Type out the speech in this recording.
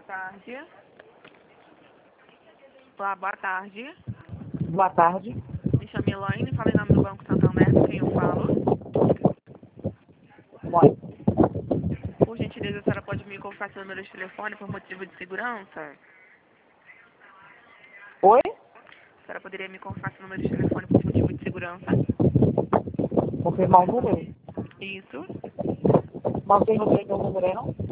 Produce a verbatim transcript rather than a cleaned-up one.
Boa tarde. Olá, boa tarde. Boa tarde. Me chamo Elaine, falei em nome do Banco Santander, com quem eu falo. Pode. Por gentileza, a senhora pode me confirmar seu número de telefone por motivo de segurança? Oi? A senhora poderia me confirmar seu número de telefone por motivo de segurança? Confirmar o número? Isso. Não tem o número, não?